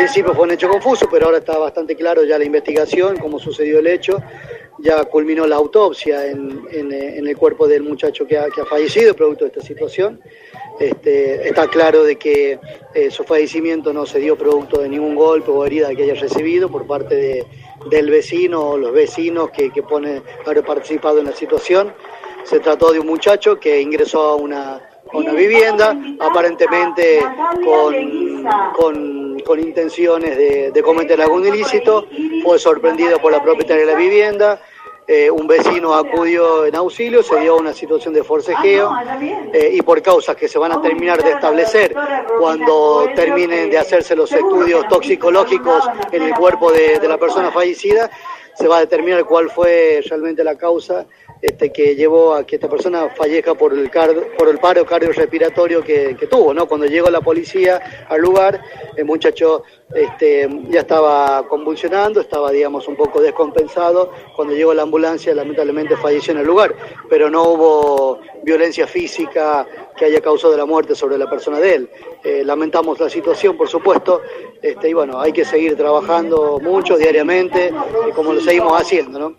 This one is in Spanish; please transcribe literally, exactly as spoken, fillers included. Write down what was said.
principio fue un hecho confuso, pero ahora está bastante claro ya la investigación, cómo sucedió el hecho. Ya culminó la autopsia en, en, en el cuerpo del muchacho que ha, que ha fallecido producto de esta situación. Este, está claro de que eh, su fallecimiento no se dio producto de ningún golpe o herida que haya recibido por parte de, del vecino o los vecinos que, que pone, haber participado en la situación. Se trató de un muchacho que ingresó a una, a una vivienda, aparentemente con, con, con intenciones de, de cometer algún ilícito. Fue sorprendido por la propietaria de la vivienda. Eh, un vecino acudió en auxilio, se dio una situación de forcejeo eh, y por causas que se van a terminar de establecer cuando terminen de hacerse los estudios toxicológicos en el cuerpo de, de la persona fallecida, se va a determinar cuál fue realmente la causa este, que llevó a que esta persona fallezca por el, car por el paro cardiorrespiratorio que, que tuvo, ¿no? Cuando llegó la policía al lugar, el muchacho este, ya estaba convulsionando, estaba, digamos, un poco descompensado. Cuando llegó la ambulancia, lamentablemente falleció en el lugar, pero no hubo violencia física que haya causado la muerte sobre la persona de él. Eh, lamentamos la situación, por supuesto, este, y bueno, hay que seguir trabajando mucho, diariamente, eh, como lo seguimos haciendo, ¿no?